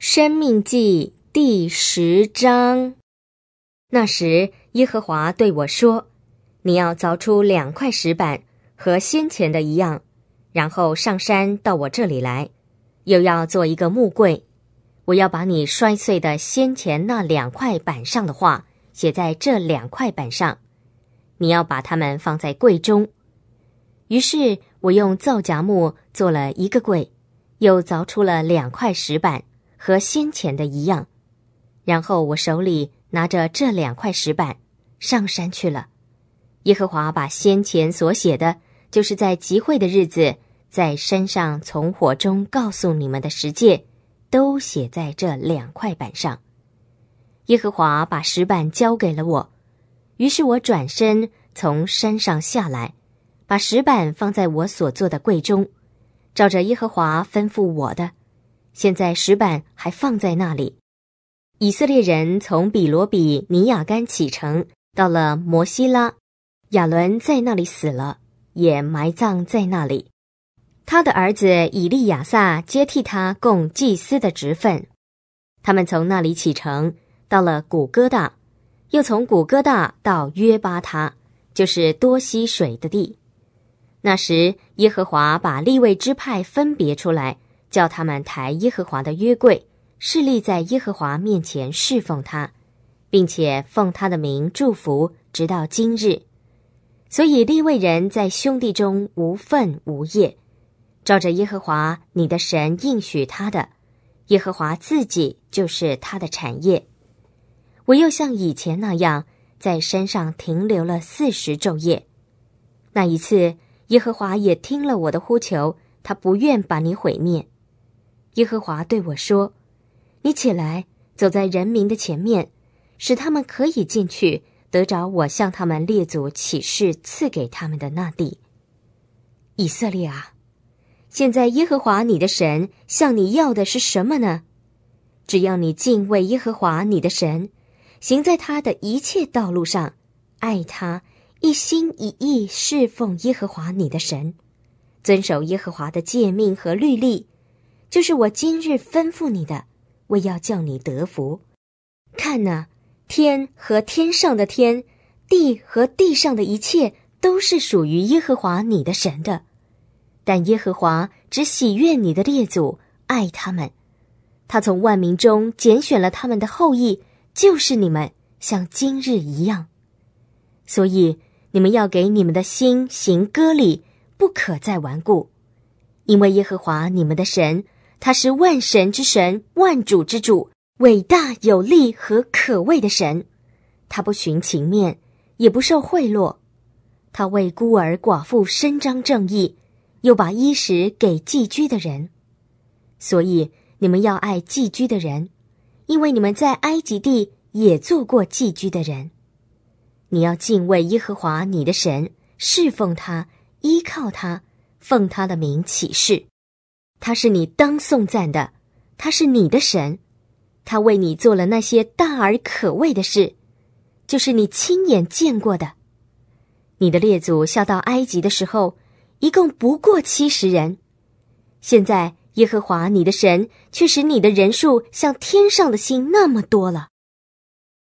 申命记第10章。那时耶和华对我说，你要凿出2块石板，和先前的一样，然后上山到我这里来，又要做一个木柜。我要把你摔碎的先前那2块板上的话写在这2块板上，你要把它们放在柜中。于是我用皂荚木做了一个柜，又凿出了2块石板，和先前的一样。然后我手里拿着这2块石板上山去了。耶和华把先前所写的，就是在集会的日子在山上从火中告诉你们的十诫，都写在这2块板上。耶和华把石板交给了我，于是我转身从山上下来，把石板放在我所做的柜中，照着耶和华吩咐我的。现在石板还放在那里。以色列人从比罗比尼亚干启程，到了摩西拉，亚伦在那里死了，也埋葬在那里。他的儿子以利亚撒接替他供祭司的职分。他们从那里启程，到了古哥大，又从古哥大到约巴他，就是多溪水的地。那时耶和华把利未支派分别出来，叫他们抬耶和华的约柜，侍立在耶和华面前侍奉他，并且奉他的名祝福，直到今日。所以利未人在兄弟中无分无业，照着耶和华你的神应许他的，耶和华自己就是他的产业。我又像以前那样，在山上停留了40昼夜。那一次耶和华也听了我的呼求，他不愿把你毁灭。耶和华对我说，你起来，走在人民的前面，使他们可以进去，得着我向他们列祖起誓赐给他们的那地。以色列啊，现在耶和华你的神向你要的是什么呢？只要你敬畏耶和华你的神，行在他的一切道路上，爱他，一心一意侍奉耶和华你的神，遵守耶和华的诫命和律例，就是我今日吩咐你的，为要叫你得福。看哪，天和天上的天，地和地上的一切，都是属于耶和华你的神的。但耶和华只喜悦你的列祖，爱他们。他从万民中拣选了他们的后裔，就是你们，像今日一样。所以你们要给你们的心行割礼，不可再顽固。因为耶和华你们的神，他是万神之神，万主之主，伟大有力和可畏的神。他不徇情面，也不受贿赂。他为孤儿寡妇伸张正义，又把衣食给寄居的人。所以你们要爱寄居的人，因为你们在埃及地也做过寄居的人。你要敬畏耶和华你的神，侍奉他，依靠他，奉他的名起誓。他是你当颂赞的，他是你的神，他为你做了那些大而可畏的事，就是你亲眼见过的。你的列祖下到埃及的时候，一共不过70人。现在耶和华你的神却使你的人数像天上的星那么多了。